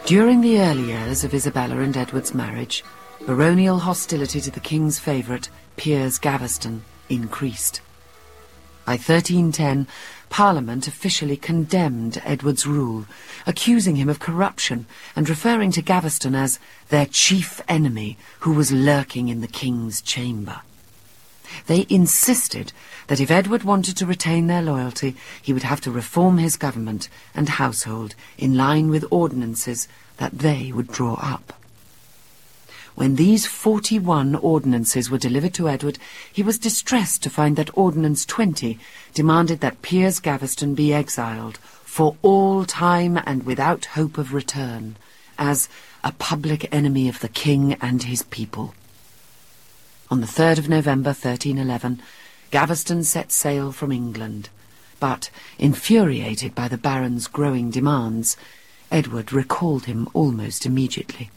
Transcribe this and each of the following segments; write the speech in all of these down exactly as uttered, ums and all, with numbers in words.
During the early years of Isabella and Edward's marriage, baronial hostility to the king's favourite, Piers Gaveston, increased. By thirteen ten, Parliament officially condemned Edward's rule, accusing him of corruption and referring to Gaveston as their chief enemy who was lurking in the king's chamber. They insisted that if Edward wanted to retain their loyalty, he would have to reform his government and household in line with ordinances that they would draw up. When these forty-one ordinances were delivered to Edward, he was distressed to find that Ordinance twenty demanded that Piers Gaveston be exiled for all time and without hope of return, as a public enemy of the king and his people. On the third of November thirteen eleven, Gaveston set sail from England, but, infuriated by the baron's growing demands, Edward recalled him almost immediately.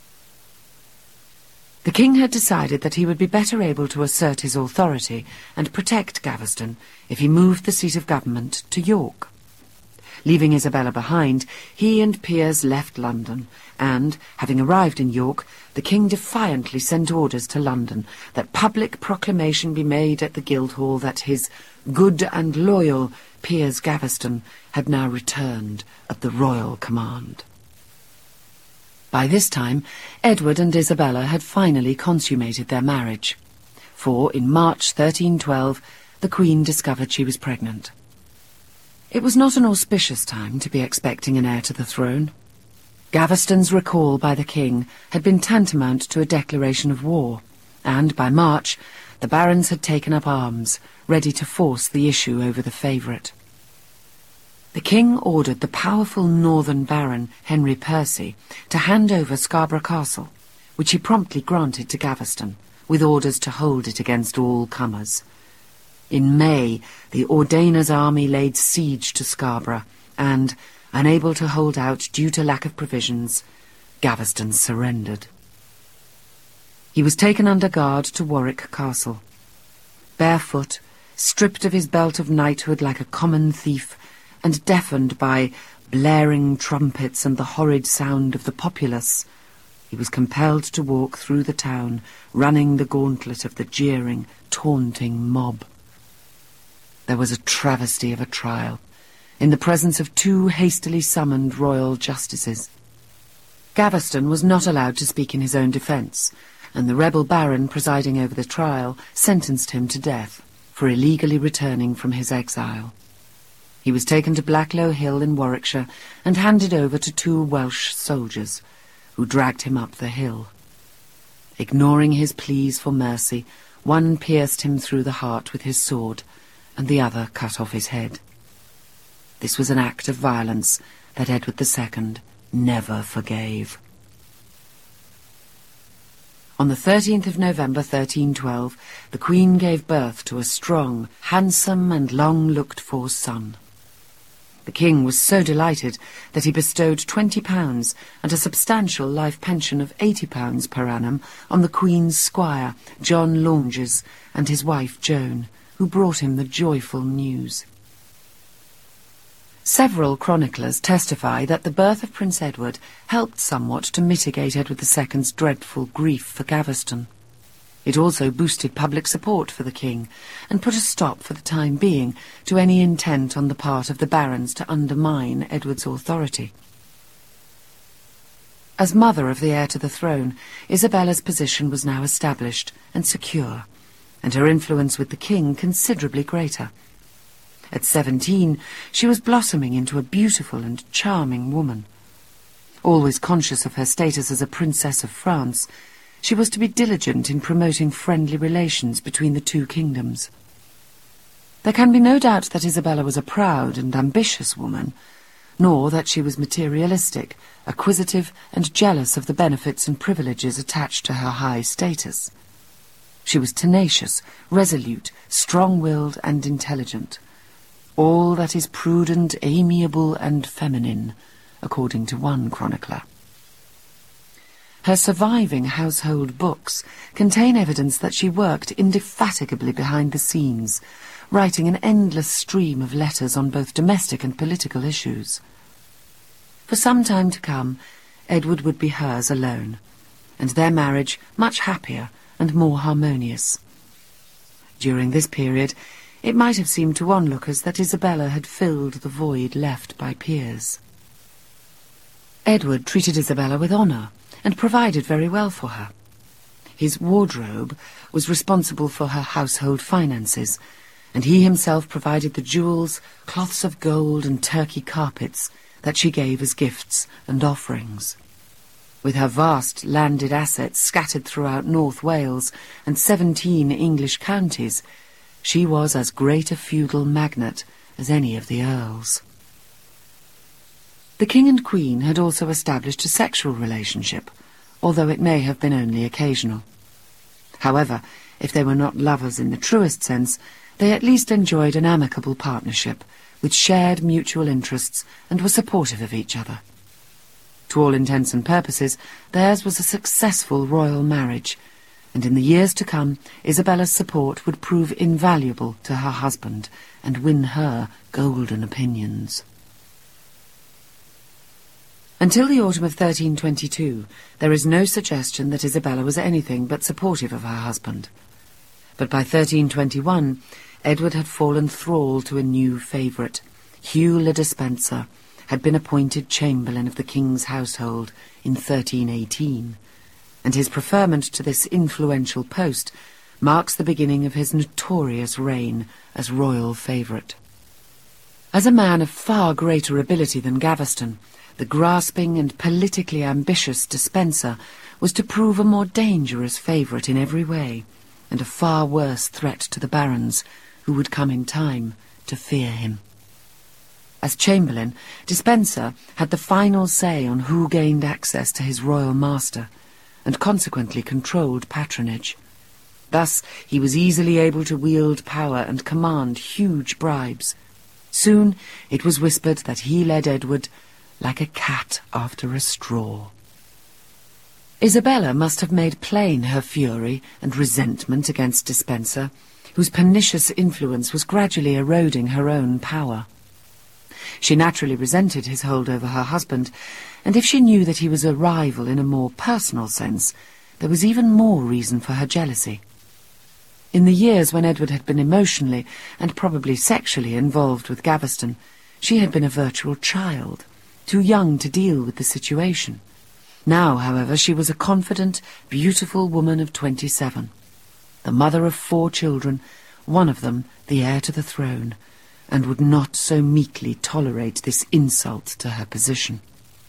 The king had decided that he would be better able to assert his authority and protect Gaveston if he moved the seat of government to York. Leaving Isabella behind, he and Piers left London, and, having arrived in York, the king defiantly sent orders to London that public proclamation be made at the Guildhall that his good and loyal Piers Gaveston had now returned at the royal command. By this time, Edward and Isabella had finally consummated their marriage, for in March thirteen twelve the Queen discovered she was pregnant. It was not an auspicious time to be expecting an heir to the throne. Gaveston's recall by the king had been tantamount to a declaration of war, and by March the barons had taken up arms, ready to force the issue over the favourite. The king ordered the powerful northern baron, Henry Percy, to hand over Scarborough Castle, which he promptly granted to Gaveston, with orders to hold it against all comers. In May, the Ordainer's army laid siege to Scarborough, and, unable to hold out due to lack of provisions, Gaveston surrendered. He was taken under guard to Warwick Castle. Barefoot, stripped of his belt of knighthood like a common thief, and deafened by blaring trumpets and the horrid sound of the populace, he was compelled to walk through the town, running the gauntlet of the jeering, taunting mob. There was a travesty of a trial, in the presence of two hastily summoned royal justices. Gaveston was not allowed to speak in his own defence, and the rebel baron presiding over the trial sentenced him to death for illegally returning from his exile. He was taken to Blacklow Hill in Warwickshire and handed over to two Welsh soldiers, who dragged him up the hill. Ignoring his pleas for mercy, one pierced him through the heart with his sword, and the other cut off his head. This was an act of violence that Edward the Second never forgave. On the thirteenth of November thirteen twelve, the Queen gave birth to a strong, handsome and long-looked-for son. The king was so delighted that he bestowed twenty pounds and a substantial life pension of eighty pounds per annum on the Queen's squire, John Launges, and his wife Joan, who brought him the joyful news. Several chroniclers testify that the birth of Prince Edward helped somewhat to mitigate Edward the Second's dreadful grief for Gaveston. It also boosted public support for the king and put a stop for the time being to any intent on the part of the barons to undermine Edward's authority. As mother of the heir to the throne, Isabella's position was now established and secure, and her influence with the king considerably greater. At seventeen, she was blossoming into a beautiful and charming woman. Always conscious of her status as a princess of France, she was to be diligent in promoting friendly relations between the two kingdoms. There can be no doubt that Isabella was a proud and ambitious woman, nor that she was materialistic, acquisitive, and jealous of the benefits and privileges attached to her high status. She was tenacious, resolute, strong-willed, and intelligent. All that is prudent, amiable, and feminine, according to one chronicler. Her surviving household books contain evidence that she worked indefatigably behind the scenes, writing an endless stream of letters on both domestic and political issues. For some time to come, Edward would be hers alone, and their marriage much happier and more harmonious. During this period, it might have seemed to onlookers that Isabella had filled the void left by Piers. Edward treated Isabella with honour and provided very well for her. His wardrobe was responsible for her household finances, and he himself provided the jewels, cloths of gold and Turkey carpets that she gave as gifts and offerings. With her vast landed assets scattered throughout North Wales and seventeen English counties, she was as great a feudal magnate as any of the earls. The king and queen had also established a sexual relationship, although it may have been only occasional. However, if they were not lovers in the truest sense, they at least enjoyed an amicable partnership, which shared mutual interests and were supportive of each other. To all intents and purposes, theirs was a successful royal marriage, and in the years to come, Isabella's support would prove invaluable to her husband and win her golden opinions. Until the autumn of thirteen twenty-two, there is no suggestion that Isabella was anything but supportive of her husband. But by thirteen twenty-one, Edward had fallen thrall to a new favourite. Hugh le Despencer had been appointed Chamberlain of the King's household in thirteen eighteen, and his preferment to this influential post marks the beginning of his notorious reign as royal favourite. As a man of far greater ability than Gaveston, the grasping and politically ambitious Despencer was to prove a more dangerous favourite in every way, and a far worse threat to the barons, who would come in time to fear him. As Chamberlain, Despencer had the final say on who gained access to his royal master, and consequently controlled patronage. Thus he was easily able to wield power and command huge bribes. Soon it was whispered that he led Edward like a cat after a straw. Isabella must have made plain her fury and resentment against Despencer, whose pernicious influence was gradually eroding her own power. She naturally resented his hold over her husband, and if she knew that he was a rival in a more personal sense, there was even more reason for her jealousy. In the years when Edward had been emotionally and probably sexually involved with Gaveston, she had been a virtual child, too young to deal with the situation. Now, however, she was a confident, beautiful woman of twenty-seven, the mother of four children, one of them the heir to the throne, and would not so meekly tolerate this insult to her position.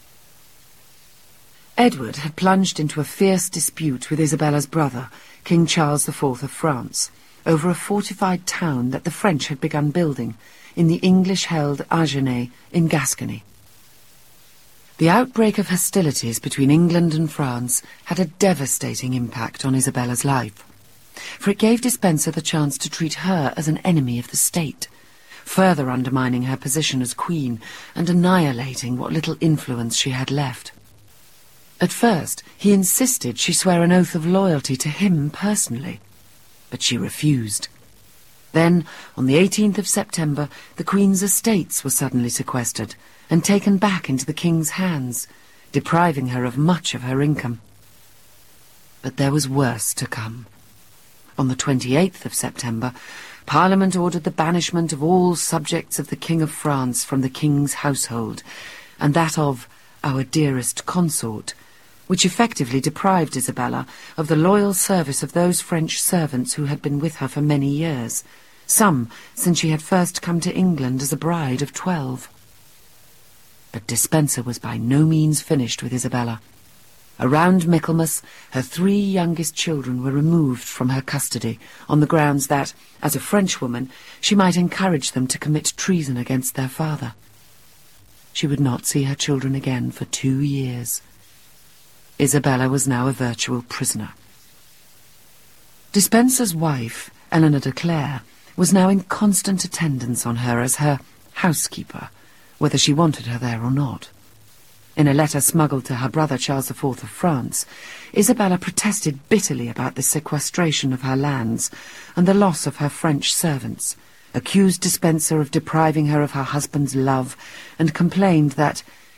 Edward had plunged into a fierce dispute with Isabella's brother, King Charles the Fourth of France, over a fortified town that the French had begun building in the English-held Agenais in Gascony. The outbreak of hostilities between England and France had a devastating impact on Isabella's life, for it gave Despencer the chance to treat her as an enemy of the state, further undermining her position as queen and annihilating what little influence she had left. At first, he insisted she swear an oath of loyalty to him personally, but she refused. Then, on the eighteenth of September, the Queen's estates were suddenly sequestered and taken back into the King's hands, depriving her of much of her income. But there was worse to come. On the twenty-eighth of September, Parliament ordered the banishment of all subjects of the King of France from the King's household, and that of our dearest consort, which effectively deprived Isabella of the loyal service of those French servants who had been with her for many years, some since she had first come to England as a bride of twelve. But Despencer was by no means finished with Isabella. Around Michaelmas, her three youngest children were removed from her custody on the grounds that, as a Frenchwoman, she might encourage them to commit treason against their father. She would not see her children again for two years. Isabella was now a virtual prisoner. Despencer's wife, Eleanor de Clare, was now in constant attendance on her as her housekeeper, whether she wanted her there or not. In a letter smuggled to her brother Charles the Fourth of France, Isabella protested bitterly about the sequestration of her lands and the loss of her French servants, accused Despencer of depriving her of her husband's love, and complained that,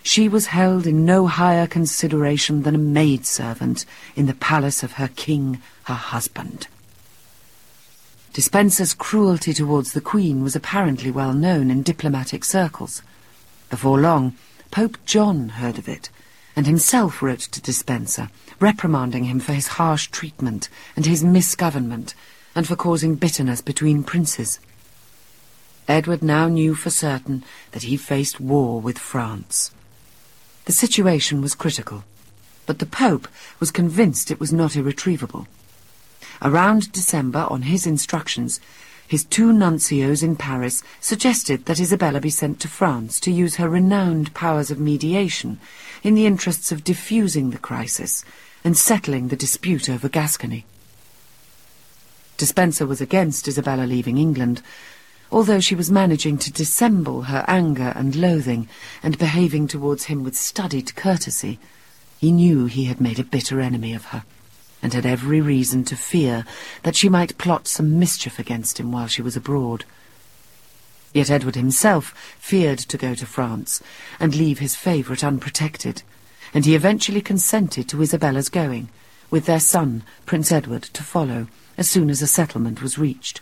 she was held in no higher consideration than a maidservant in the palace of her king, her husband. Despenser's cruelty towards the Queen was apparently well known in diplomatic circles. Before long, Pope John heard of it, and himself wrote to Despenser, reprimanding him for his harsh treatment and his misgovernment, and for causing bitterness between princes. Edward now knew for certain that he faced war with France. The situation was critical, but the Pope was convinced it was not irretrievable. Around December, on his instructions, his two nuncios in Paris suggested that Isabella be sent to France to use her renowned powers of mediation in the interests of diffusing the crisis and settling the dispute over Gascony. Despenser was against Isabella leaving England, although she was managing to dissemble her anger and loathing and behaving towards him with studied courtesy. He knew he had made a bitter enemy of her, and had every reason to fear that she might plot some mischief against him while she was abroad. Yet Edward himself feared to go to France and leave his favourite unprotected, and he eventually consented to Isabella's going, with their son, Prince Edward, to follow as soon as a settlement was reached.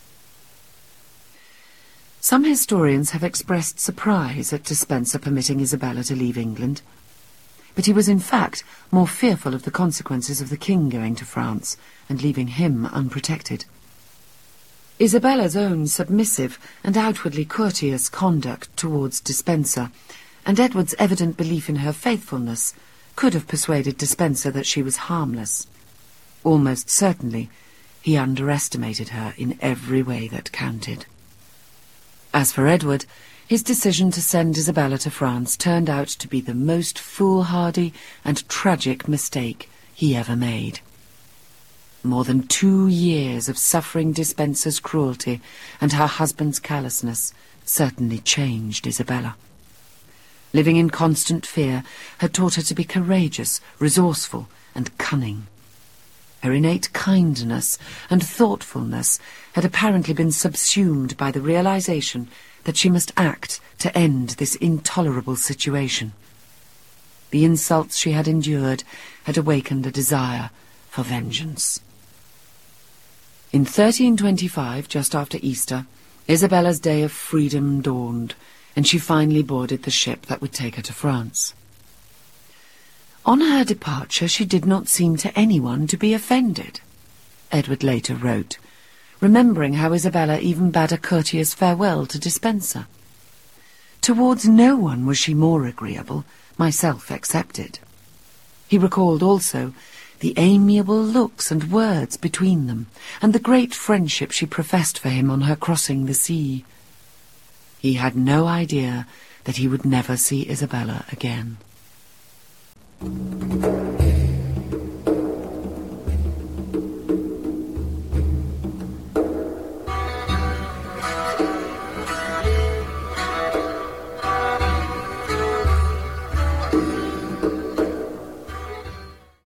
Some historians have expressed surprise at Despenser permitting Isabella to leave England, but he was in fact more fearful of the consequences of the king going to France and leaving him unprotected. Isabella's own submissive and outwardly courteous conduct towards Despenser, and Edward's evident belief in her faithfulness, could have persuaded Despenser that she was harmless. Almost certainly, he underestimated her in every way that counted. As for Edward, his decision to send Isabella to France turned out to be the most foolhardy and tragic mistake he ever made. More than two years of suffering Despenser's cruelty and her husband's callousness certainly changed Isabella. Living in constant fear had taught her to be courageous, resourceful, and cunning. Her innate kindness and thoughtfulness had apparently been subsumed by the realization that she must act to end this intolerable situation. The insults she had endured had awakened a desire for vengeance. In thirteen twenty-five, just after Easter, Isabella's day of freedom dawned, and she finally boarded the ship that would take her to France. On her departure, she did not seem to anyone to be offended, Edward later wrote, remembering how Isabella even bade a courteous farewell to Despenser. Towards no one was she more agreeable, myself excepted. He recalled also the amiable looks and words between them, and the great friendship she professed for him on her crossing the sea. He had no idea that he would never see Isabella again.